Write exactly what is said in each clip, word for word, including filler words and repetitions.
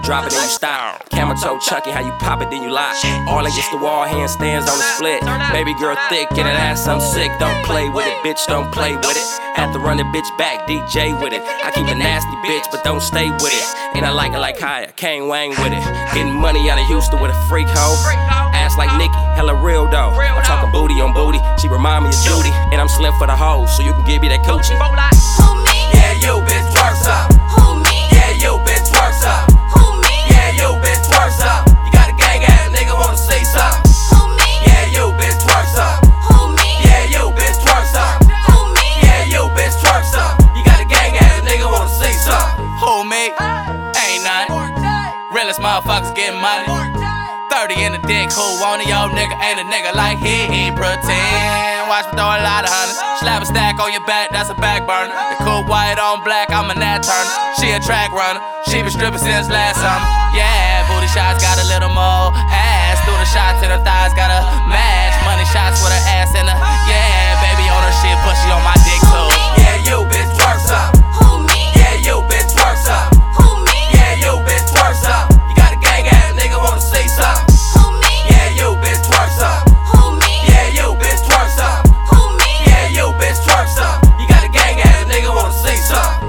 drop it, then you stop. Camel toe chunky, how you pop it, then you lock. All against the wall, handstands on the split. Baby girl thick, get that ass, I'm sick. Don't play with it, bitch, don't play with it. Have to run the bitch back, D J with it. I keep a nasty bitch, but don't stay with it. And I like it like higher, Kane Wang with it. Getting money out of Houston with a freak hoe. Ass like Nicki, hella real though. I'm talking booty on booty, she remind me of Judy. And I'm slim for the hoes, so you can give me that coochie. Who me? Yeah, you bitch, twerks up. Who me? Yeah, you bitch, twerks up. Who me? Yeah, you bitch, twerks up. You got a gang ass nigga wanna see something. Who me? Yeah, you bitch, twerks up. Who me? Yeah, you bitch, twerks up. Who me? Yeah, you bitch, twerks up. You got a gang ass nigga wanna see something. Who me? Ain't nothing. Realest motherfuckers getting money. thirty in the dick, who want it? Yo, nigga ain't a nigga like he, he pretend. Watch me throw a lot of hundreds. Slap a stack on your back, that's a back burner. The cool white on black, I'm a nat turner. She a track runner, she been stripping since last summer. Yeah, booty shots got a little more ass. Through the shots and her thighs got a match. Money shots with her ass in her. Yeah, baby on her shit, but she on my dick too. Yeah, you bitch, twerks up. Who me? Yeah, you bitch, twerks up. Who me? Yeah, you bitch, twerks up. You got a gang ass nigga wanna see something. Who me? Yeah, you bitch, twerks up. Who me? Yeah, you bitch, twerks up. Who me? Yeah, you bitch, twerks up. You got a gang ass nigga wanna see something.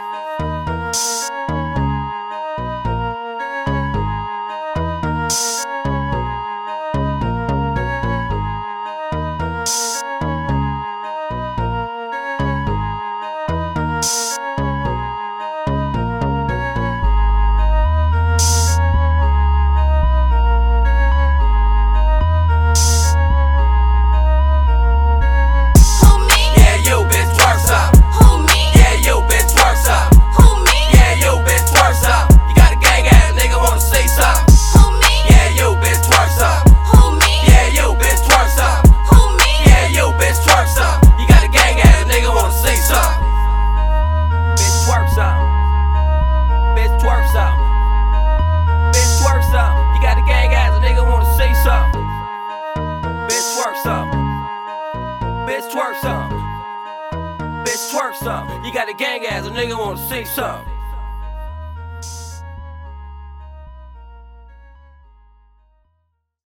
Who me? Yeah, you bitch, twerks up. Who me? Yeah, you bitch, twerks up. Who me? Yeah, you bitch, twerks up. You got a gang ass nigga wanna see something. Who me? Yeah, you bitch, twerks up. Who me? Yeah, you bitch, twerks up. Who me? Yeah, you bitch, twerks up. You got a gang ass nigga wanna see something. Bitch, twerk something. Bitch, twerk something. Bitch, twerk something. You got a gang ass, a nigga wanna see something. Bitch, twerk something. Bitch, twerk something. Bitch, twerk something. You got a gang ass, a nigga wanna see something.